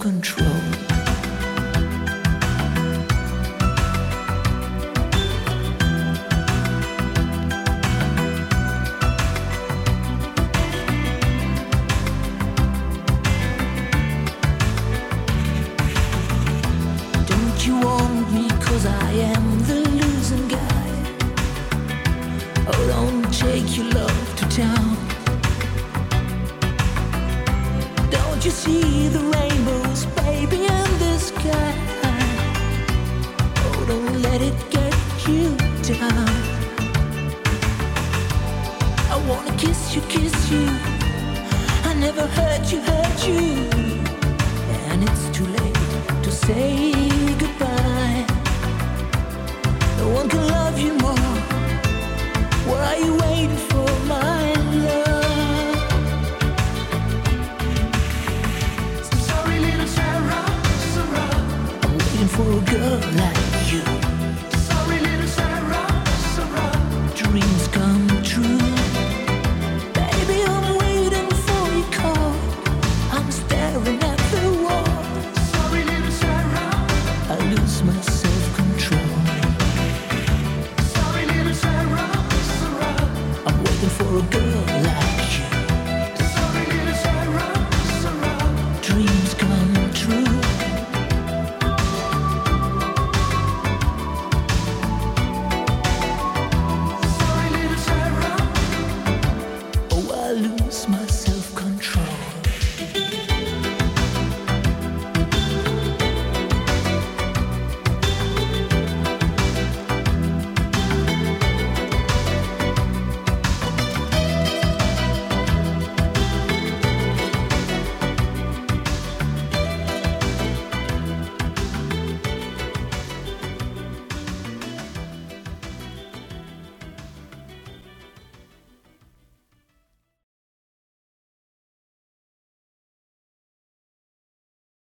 control. Don't you want me 'cause I am the losing guy? Oh, don't take your love to town. Don't you see the rainbows, baby, in the sky? Oh, don't let it get you down. I wanna kiss you, I never hurt you, and it's too late to say goodbye. No one can love you more. What are you waiting for, my love? So sorry, little Sarah, Sarah. I'm waiting for a girl like